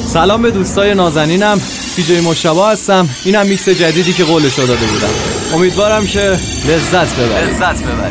سلام به دوستای نازنینم، پیجی مشتبه هستم. اینم میکس جدیدی که قولشو داده بودم. امیدوارم که لذت ببرید.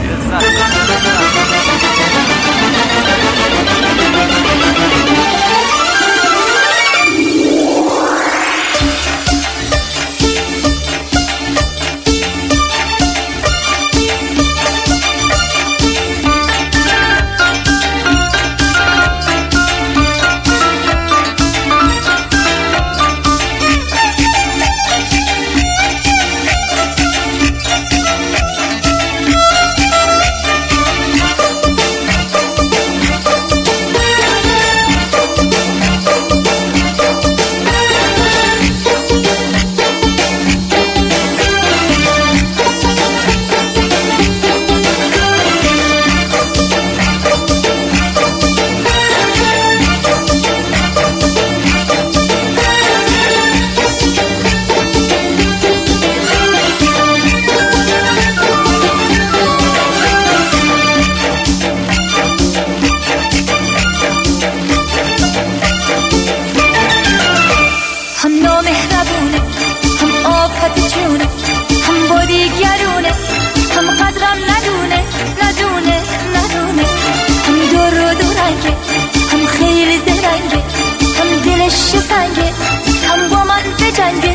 هم با من بجنگه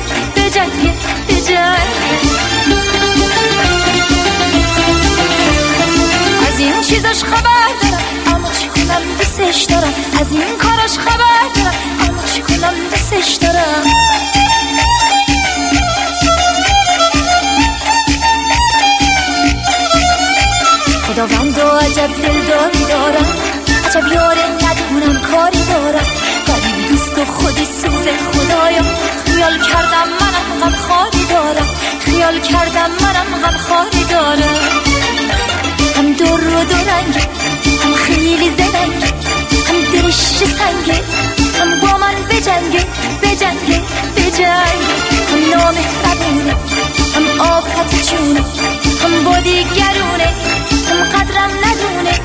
از این چیزاش خبر دارم اما چی کنم دوستش دارم، از این کاراش خبر دارم اما چی کنم دوستش دارم. خداوند و عجب دلداری دارم، عجب یاره ندونم کاری دارم، غریب دوست و خودی سوز خدایا. خیال کردم منم غم خاری دارم، خیال کردم منم غم خاری دارم. هم دور و دورنگه، هم خیلی زرنگه، هم دلش سنگه، هم با من بجنگه هم نامهربونه، هم آفت جونه، هم با دیگرونه، هم قدرم ندونه.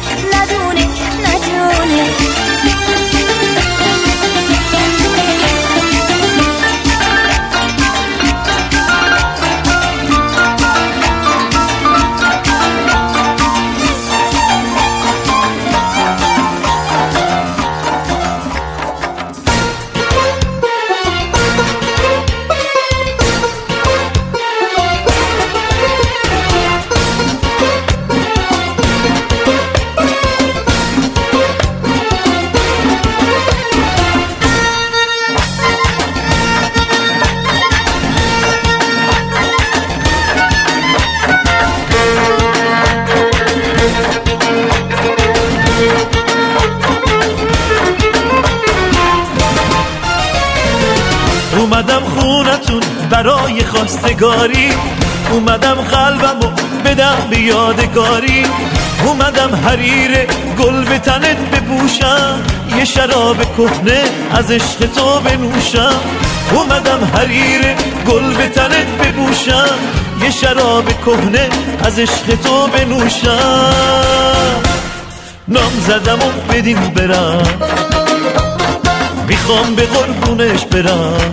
اومدم خونتون برای خواستگاری، اومدم قلبمو بدم به یادگاری، اومدم حریر گل به تنت بپوشم، یه شراب کهنه از عشق تو بنوشم. اومدم حریر گل به تنت بپوشم، یه شراب کهنه از عشق تو بنوشم. نام زدم و بدین برم، میخوام به قربونش برم،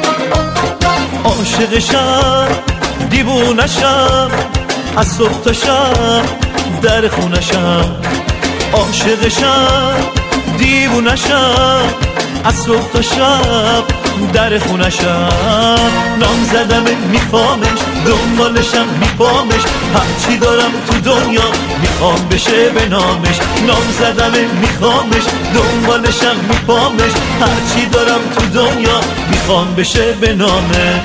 عاشقشم دیوونشم، از صبح تا شب در خونشم. عاشقشم دیوونشم، از صبح تا شب در خونشم. نام زدم میخوامش، دنبالشم میپامش، هرچی دارم تو دنیا میخوام بشه به نامش. نام زدم میخوامش، دنبالشم میپامش، هرچی دارم تو دنیا میخوام بشه به نامش.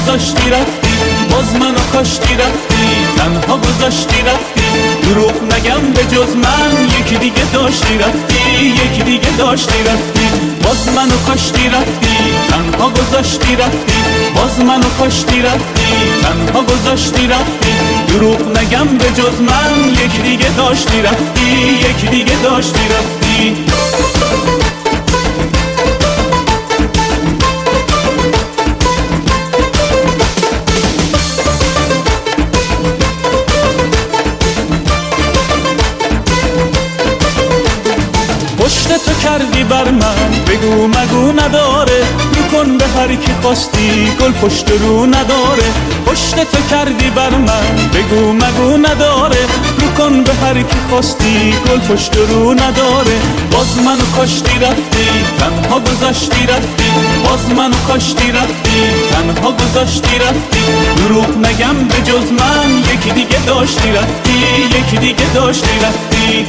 گذاشتی رفتی، باز منو کاشتی رفتی، تنها گذاشتی رفتی. دروغ نگم به جز من یکی دیگه داشتی رفتی، یکی دیگه داشتی رفتی. باز منو کاشتی رفتی، تنها گذاشتی رفتی، باز منو کاشتی رفتی، تنها گذاشتی رفتی. دروغ نگم به جز من یکی دیگه داشتی رفتی، یکی دیگه داشتی رفتی. پشت تو کردی بر من بگو مگو نداره، رو کن به هر کی خواستی گل پشت رو نداره. پشت تو کردی بر من بگو مگو نداره، رو کن به هر کی خواستی گل پشت رو نداره. باز منو کاشتی رفتی، تنها گذاشتی رفتی، باز منو کاشتی رفتی، تنها گذاشتی رفتی. دروغ نگم به جز من یکی دیگه داشتی رفتی، یکی دیگه داشتی رفتی.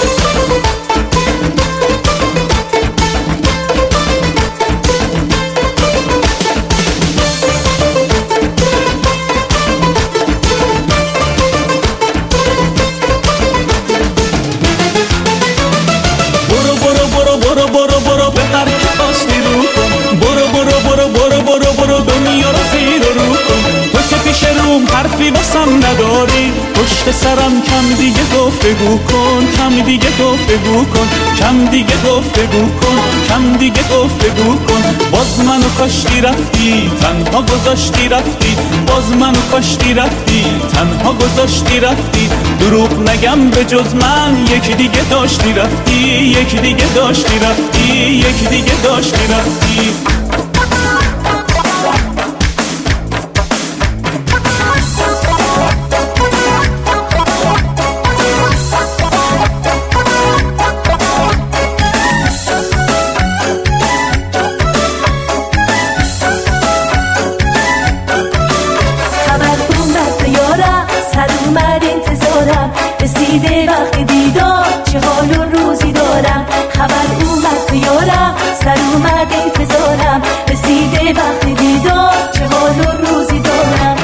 برو به هر کی خواستی رو کن، برو دنیا رو زیر و رو کن. تو که پیش روم حرفی واسم نداری، پشت سرم کم دیگه گفتگو کن، کم دیگه گفتگو کن، کم دیگه گفتگو کن، کم دیگه گفتگو کن. باز منو کاشتی رفتی، تنها گذاشتی رفتی، باز منو کاشتی رفتی، تنها گذاشتی رفتی. دروغ نگم به جز من یکی دیگه داشتی رفتی، یکی دیگه داشتی رفتی، یکی دیگه داشتی رفتی. رسیده وقت دیدار چه حال و روزی دارم، خبر اومد زیارم سر اومد انتظارم. رسیده وقت دیدار چه حال و روزی دارم.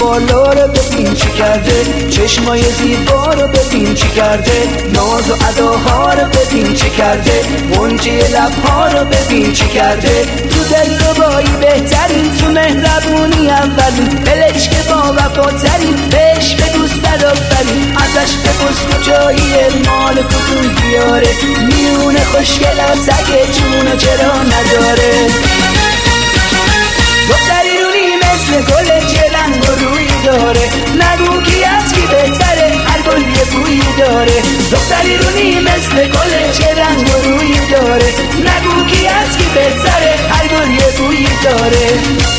بالا رو ببین چی کرده، چشمای زیبا رو ببین چی کرده، ناز و اداها رو ببین چی کرده، غنچه لبها رو ببین چی کرده. تو دلربایی بهترین، تو مهربونی اولین، بلش که با وفاترین، بهش به دوست دارفترین، ازش بپرس کجاییه، مال کدوم دیاره، میونه خوشگلم سگه جونو چرا نداره. دختری رونی مثل گل چه رنگ و روی داره، نگو کی از کی بهتره، هر گل یه بویی داره. دختری رونی مثل گل چه رنگ و روی داره، نگو کی از کی بهتره، هر گل یه بویی داره.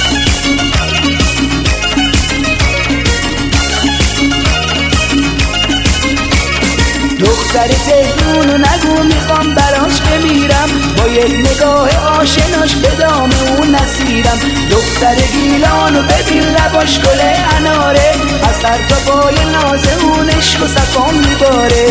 دختر تهرونو نگو میخوام براش بمیرم، با یک نگاه آشناش به دام اون نسیرم. دختر گیلانو ببین لباش گل اناره، از سر تا پای ناز اون عشق و صفا میباره.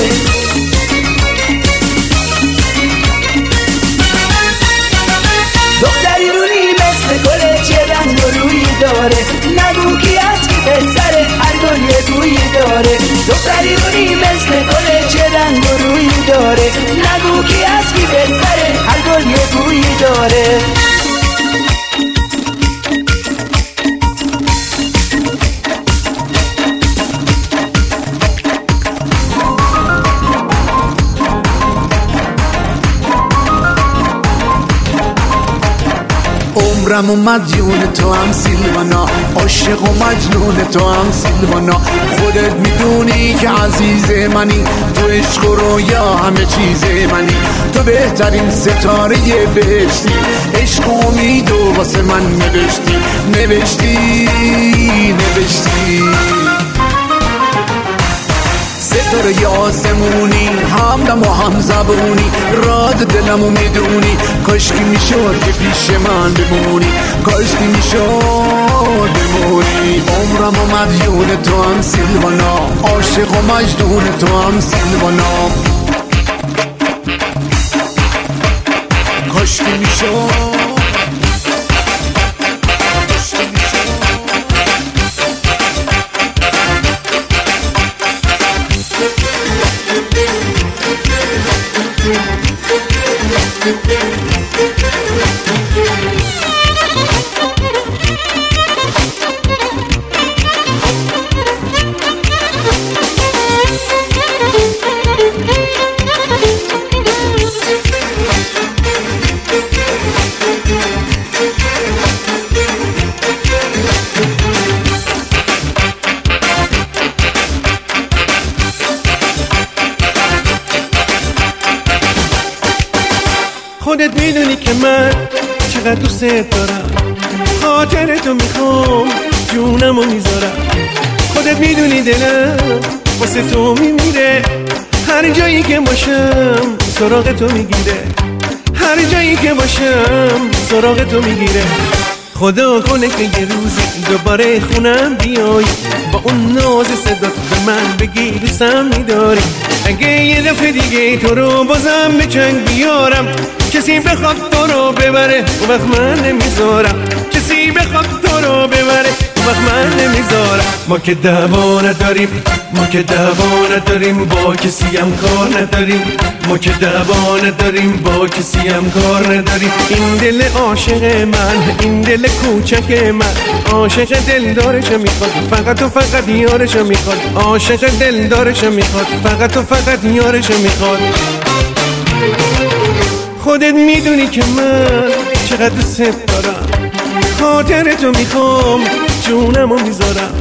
دختری رونی مثل گل چه رنگ و رویی داره، نگو کی از کی بهتره، هر گل یه بویی داره. دختری رونی مثل گل چه رنگ و رویی داره، نگو کی از کی بهتره، هر گل یه بویی داره. عمرم و مدیون تو هم سیلوانا، عاشق و مجنون تو هم سیلوانا. خودت میدونی که عزیز منی، تو عشق و رویا همه چیز منی. تو بهترین ستاره بهشتی، عشق و امید و واسه من نوشتی نوشتی نوشتی. ستاره آسمونی، همدم و هم زبونی، راز دلمو میدونی. کاشکی میشد که پیش من بمونی، کاشکی میشد بمونی. عمرم و مدیون تو هم سیلوانا، عاشق و مجنون تو هم سیلوانا. کاشکی میشد خودت میدونی که من چقدر دوست دارم، خاطرتو میخوام جونمو میذارم. خودت میدونی دلم واسه تو میمیره، هر جایی که باشم سراغ تو میگیره، هر جایی که باشم سراغ تو میگیره. خدا کنه که یه روزی دوباره خونم بیای، با اون ناز صدات به من بگی دوستم میداری. اگه یه دفعه دیگه تو رو بازم به چنگ بیارم، کسی بخواد تو رو ببره اون وقت من نمیذارم، کسی بخواد تو رو ببره اون وقت من نمیذارم. ما که دعوا نداریم، ما که دعوا نداریم، با کسی هم کار نداریم، ما که دعوا نداریم، با کسی هم کار نداریم. این دل عاشق من، این دل کوچک من، عاشق دلدارشو میخواد، فقط و فقط یارشو میخواد، عاشق دلدارشو میخواد، فقط و فقط یارشو میخواد. خودت میدونی که من چقدر دوست دارم، خاطرتو میخوام جونمو میذارم.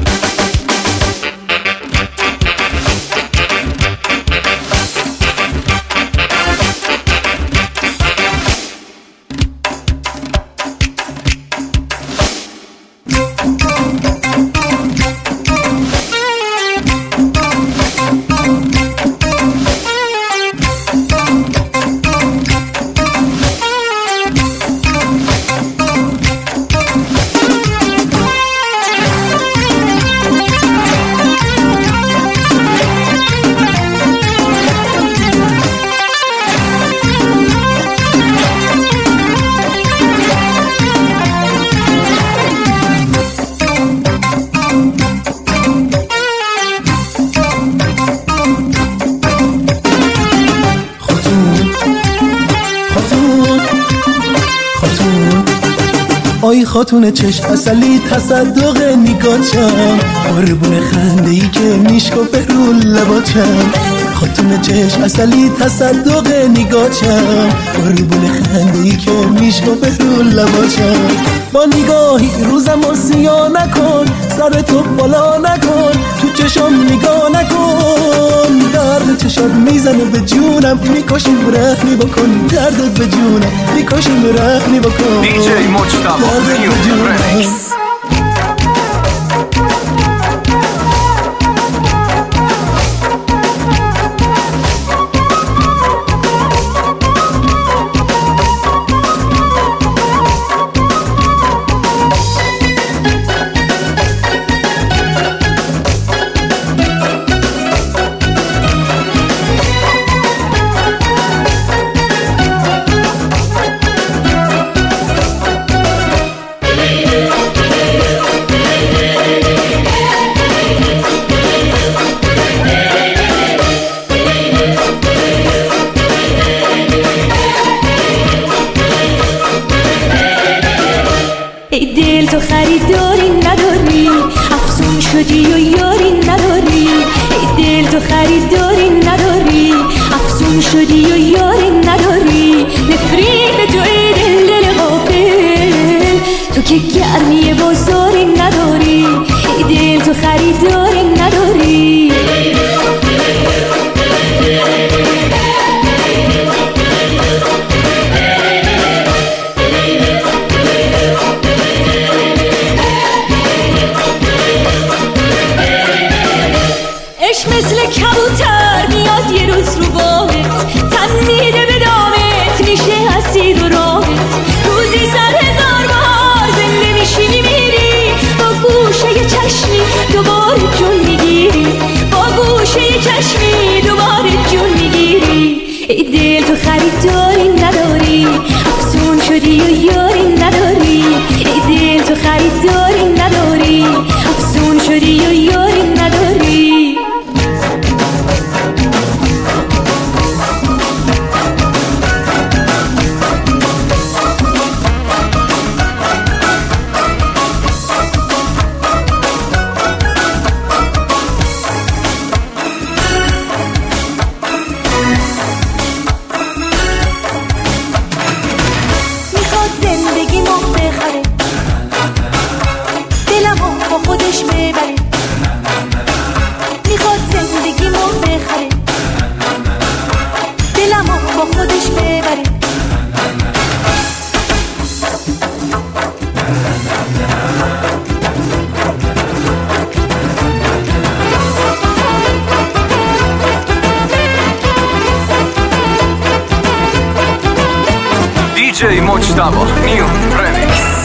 خاتون چشم اصلی تصدق نگاچم، قربون خنده‌ای که میشکفه رو لباچم. خاتون چشم اصلی تصدق نگاچم، قربون خنده‌ای که میشکفه رو لباچم. با نگاهی روزم و سیاه نکن، سر تو بالا نکن، تو چشم نگاه نکن. درد چشات میزنه به جونم، میکشیم رحمی بکن. دردت به جونم میکشیم رحمی بکن. دیجی مجتبی نیو رمیکس. تو خریداری نداری، افسون شدی و یاری نداری. ای دل تو خریداری نداری، افسون شدی و یاری نداری. نفرین تو ای دل غافل، تو که گرمی بازاری نداری. ای دل تو خریداری نداری. مثل کبوتر میاد یه روز رو بامت، تن میده به دامت، میشه اسیر و رامت. روزی 100,000 بار زنده میشی میمیری، با گوشه چشمی دوباره جون میگیری. با گوشه چشمی دوباره جون میگیری. ای دل تو خریداری نداری، افسون شدی و یاری نداری. ای دل تو خریداری نداری، افسون شدی و یاری نداری. دیجی مجتبی نیو رمیکس.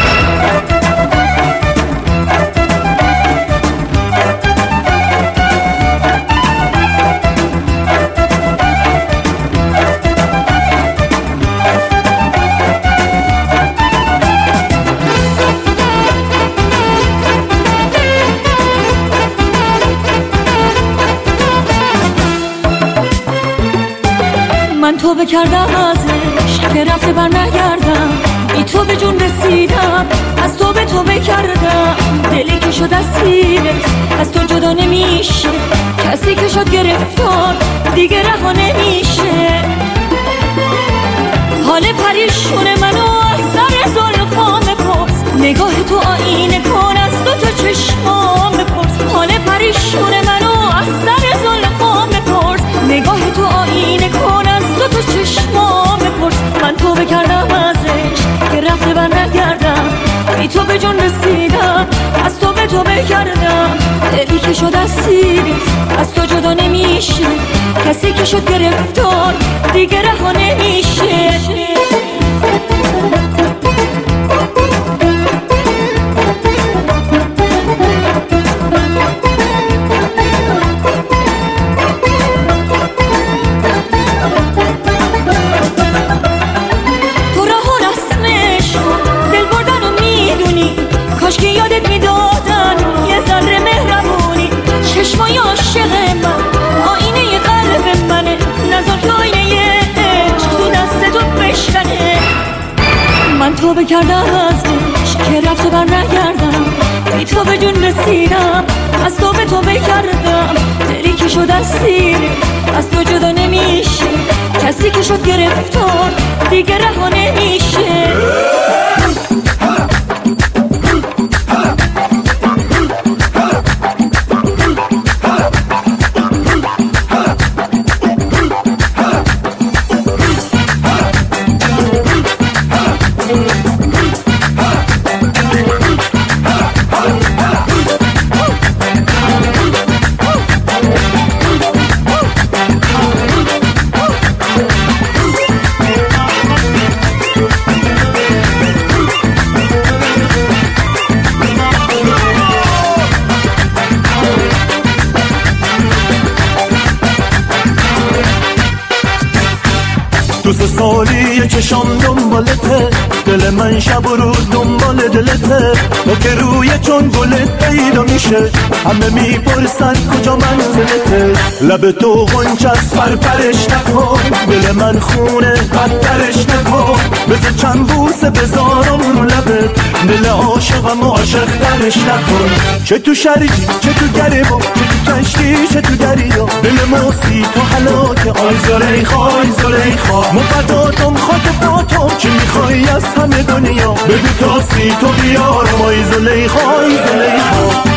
من توبه کردم ازش که رفته بر نگردم، بی تو به جون رسیدم، از تو به توبه کردم. دلی که شد اسیرت از تو جدا نمیشه، کسی که شد گرفتار دیگه رها نمیشه. حال پریشون منو از سر زلفام بپرس، نگاه تو آینه کن از دو چشمام بپرس. حال پریشون منو از سر زلفام بپرس، نگاه تو آینه کن از دو چشمام بپرس. من توبه کردم ازش که رفته بر نگردم، بی تو به جون رسیدم، از تو به توبه کردم. دلی که شد اسیری از تو جدا نمیشه، کسی که شد گرفتار دیگه رها نمیشه. توبه کردم ازش که رفت و بر نگردم، بی تو به جون رسیدم، از تو به تو بگردم. دلی که شد اسیر از تو جدا نمیشه، کسی که شد گرفتار دیگه رها نمیشه. دوست سالی چشام دنبالته، دل من شب و روز دنبال دلته. تو که روی چون گلت پیدا میشه، همه میپرسن کجا منزلته. لب تو غنچست پرپرش نکن، دل من خونه بدترش نکن. بذار چند بوسه بذارم رو لبت، دل عاشقم عاشق درش نکن. چه تو شرجی چه تو گریبا، چه تو کشتی چه تو دریا، دل موسی تو هلاک. آی زلیخا آی زلیخا، مفداتم خاک پاتم، چی میخوای از همه دنیا؟ بگو تاستی تو بیارم. آی زلیخا آی زلیخا.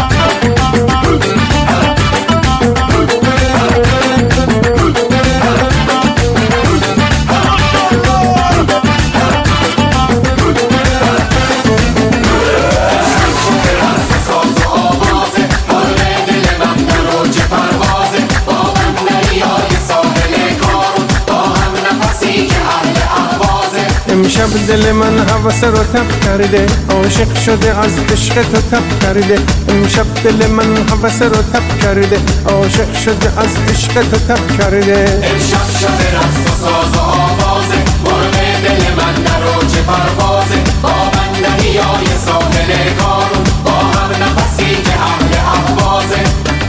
امشب دل من هوس رو تب کرده، عاشق شده از عشق تو تب کرده. امشب دل من هوس رو تب کرده، عاشق شده از عشق تو تب کرده. امشب شب رقص و ساز و آوازه، مرغ دل من در اوج پروازه. با بندریای ساحل کارون، با هم نفسی که اهل اهوازه.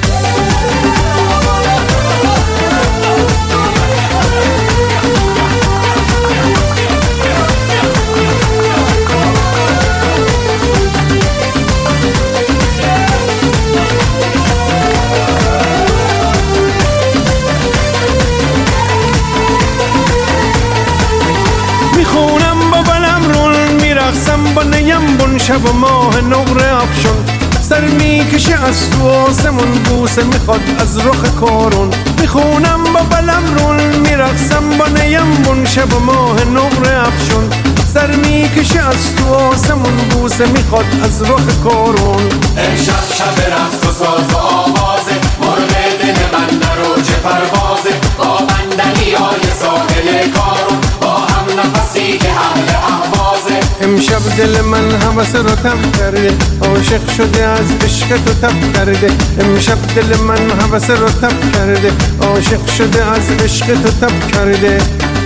میخونم با بلم رول، میرقصم با نیم بون، شب و ماه نقره افشون. سر میکشه از تو آسمون، بوسه میخواد از رخ کارون. میخونم با بلم رول، میرقصم با نیم بون، شب و ماه نقره افشون. سر میکشه از تو آسمون، بوسه میخواد از رخ کارون. امشب شب رقص و ساز و آوازه، مرغ دل من در اوج پروازه. با بندریای ساحل کارون، با هم نفسی که اهل اهوازه. امشب دل من هوس رو تب کرده، عاشق شده از عشق تو تب کرده. امشب دل من هوس رو تب کرده، عاشق شده از عشق تو تب کرده.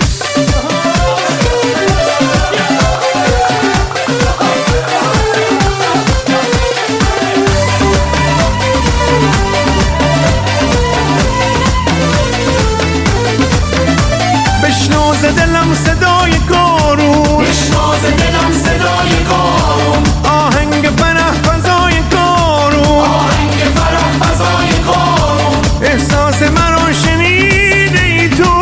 بشنو ز دلم صدای کارون، بشنو ز دلم صدای کارون. آهنگ فرح فضای کارون، آهنگ فرح فضای کارون. احساس مرا شنیده ای تو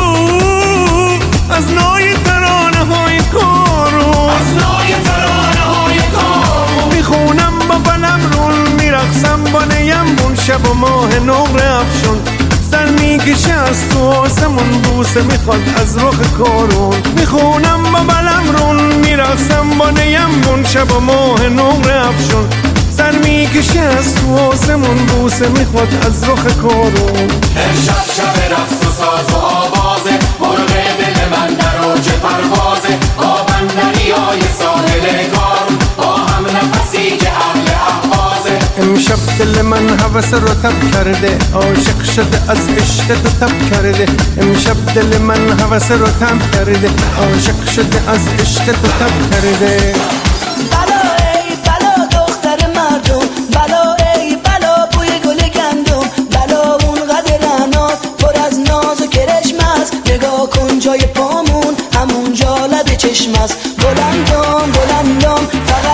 از نای ترانه های کارون، از نای ترانه های کارون. میخونم با بلم رول، میرقصم با نیم بون، شب و ماه نقره افشون. سر میکشه از تو آسمون، بوسه میخواد از رخ کارون. میخونم با بلم رول، میرقصم با نیم بون، شب و ماه نقره افشون. سر میکشه از تو آسمون، بوسه میخواد از رخ کارون. امشب شب رقص و ساز و آوازه، مرغ دل من در اوج پروازه. با بندریای ساحل کارون، با هم نفسی که اهل اهوازه. امشب دل من هوس رو تب کرده، عاشق شده از عشق تو تب کرده. امشب دل من هوس رو تب کرده، عاشق شده از عشق تو تب کرده. بلا ای بلا دختر مردم، بلا ای بلا بوی گل گندم. بلا اون قدر رعنات پر از ناز و کرشم است. نگاه کن جای پامون همونجا لب چشم است. بلندم بلندم فقط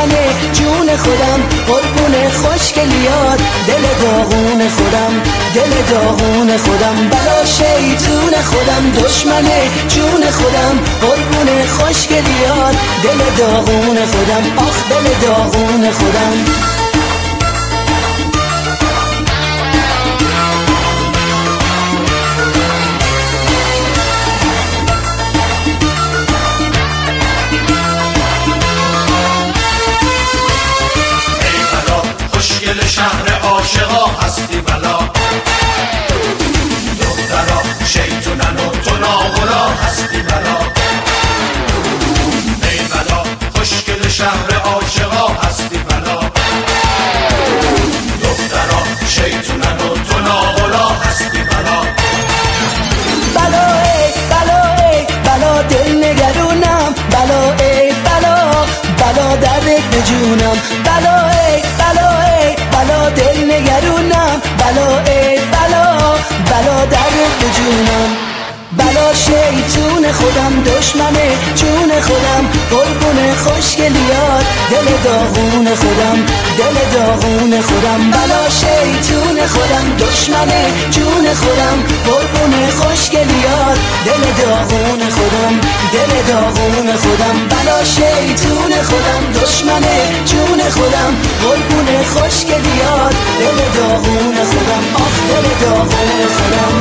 دشمنه جون خودم قربون خوشگلیات دل داغون خودم دل داغون خودم بلا شیطون خودم دشمنه جون خودم قربون خوشگلیات دل داغون خودم آخ دل داغون خودم شهر عاشقا هستی بلا دخترا شیطونن و تو ناغلا هستی بلا ای بلا خوشگل شهر عاشقا هستی بلا دخترا شیطونن و تو ناغلا هستی بلا بلا ای بلا ای بلا دل نگرونم بلا ای بلا بلا درد بجونم بلا ای بلا ای بلا دل نگرونم بلا ای بلا بلا درد بجونم بلا شیطون خودم دشمنه جون خودم قربون خوشگلیات دل داغون خودم دل داغون خودم بلا شیطون خودم دشمنه جون خودم قربون خوشگلیات دل داغون خودم دل داغون خودم بلا شیطون خودم دشمنه جون خودم قربون خوشگلیات دل داغون خودم آخ دل داغون خودم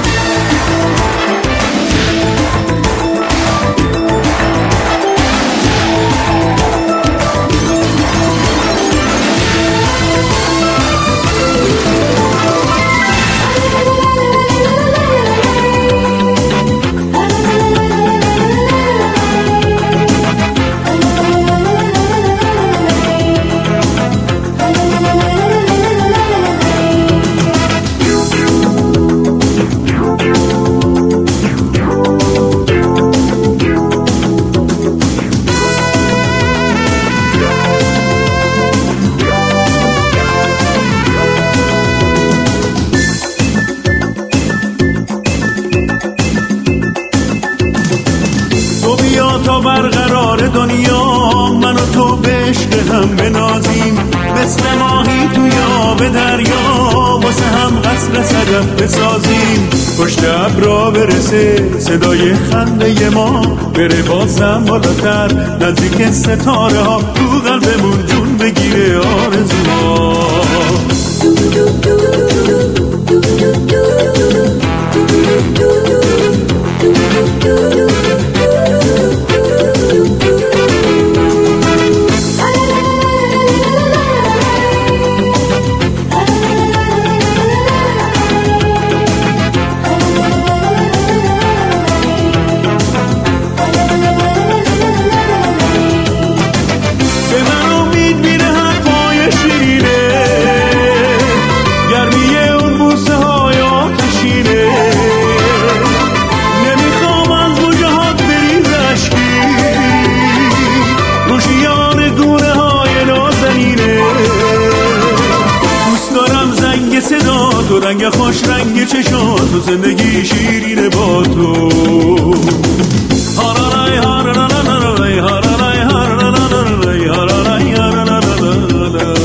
تا برقرار دنیا من و تو به عشق هم بنازیم مثل ماهی توی آب دریا واسه هم قصر صدف بسازیم پشت ابرا برسه صدای خنده ما بره بازم بالاتر نزدیک ستاره ها تو قلبمون جون بگیره آرزوها تو رنگ خوش رنگ چشات تو زندگی شیرین با تو هارالای هارالای هارالای هارالای هارالای هارالای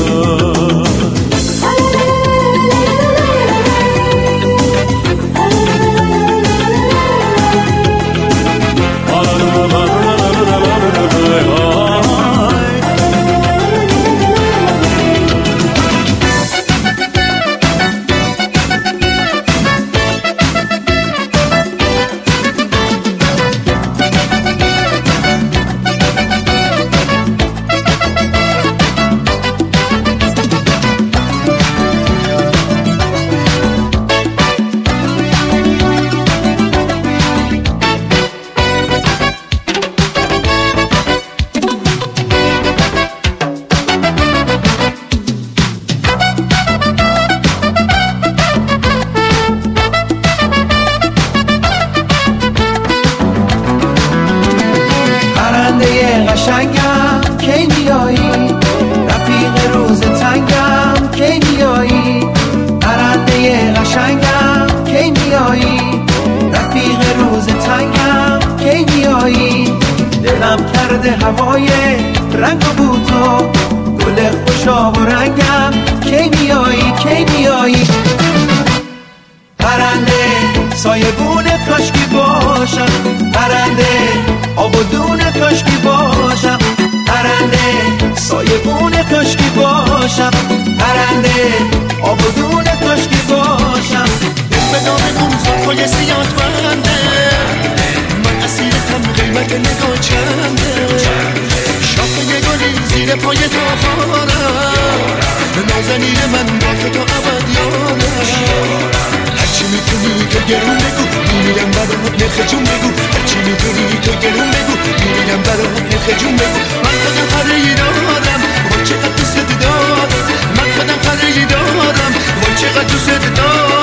قشنگم کی میایی رفیق روز تنگم کی میایی پرنده قشنگم کی میایی رفیق روز تنگم کی میایی دلم کرده هوای رنگ و بو تو رنگم کی میایی پرنده سایبون کاشکی باشم پرنده آبادون کاشکی باشم پرنده سایبون کاشکی باشم پرنده آبادون کاشکی باشم به نام اون زلفای سیاه بنده من اسیرتم قیمت نگاه چنده شاخه گلی زیر پای تاخارم نازنین من با تو تا ابد یارم هرچی میتونی تو گرون بگو میمیرم برات نرخ جون بگو هرچی میتونی تو گرون بگو میمیرم برات نرخ جون بگو من خودم خریدارم وای چقدر دوست دارم من خودم خریدارم وای چقدر دوست دارم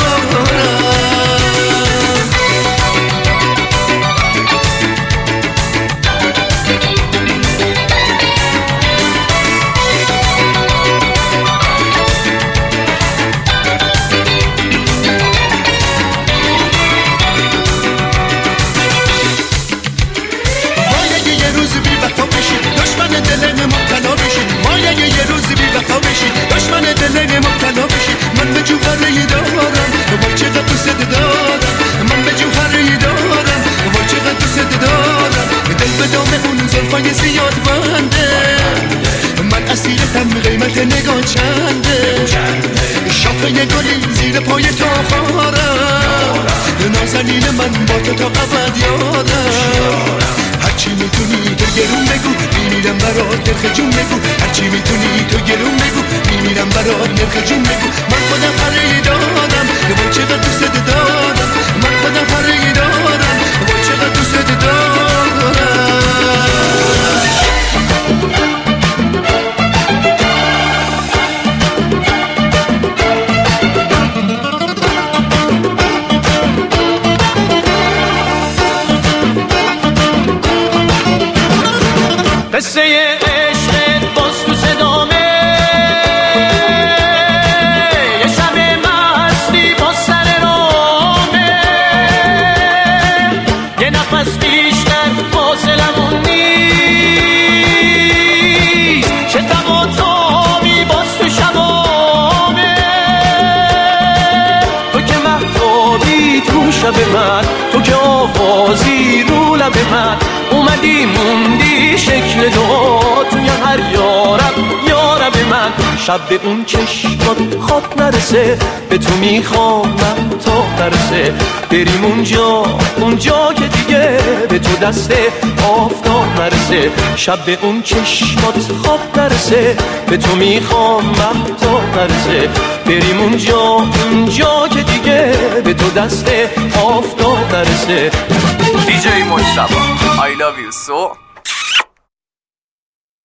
من به جوهری دارم وای چقدر دوست دارم من به جوهری دارم وای چقدر دوست دارم دل به دام اون زلفای زیاد بنده من اسیرتم قیمت نگاه چنده شاخه گلی زیر پای تاخارم نازنین من با تو تا ابد یارم هرچی میتونی تو گرون بگو میمیرم برات نرخ جون بگو هرچی میتونی تو گرون بگو میمیرم برات نرخ جون بگو من خودم خریدارم وای چقدر دوست دارم من خودم خریدارم وای چقدر دوست دارم قصه عشق باز تو صدامه یه شب مستی با سر رامه یه نفس بیشتر فاصلمون نیست شدم و تابی باز تو شبامه تو که مهتابی تو شب من تو که آوازی رو لب من اومدی موندی شکل دو توی هر یارب من شب به اون چشمات خواب نرسه به تو میخوام من تا نرسه بریم اونجا که دیگه به تو دست آفتاب نرسه شب به اون چشمات خواب نرسه به تو میخوام من تا نرسه بریم اونجا که دیگه به تو دست آفتاب نرسه DJ Mojtaba I love you so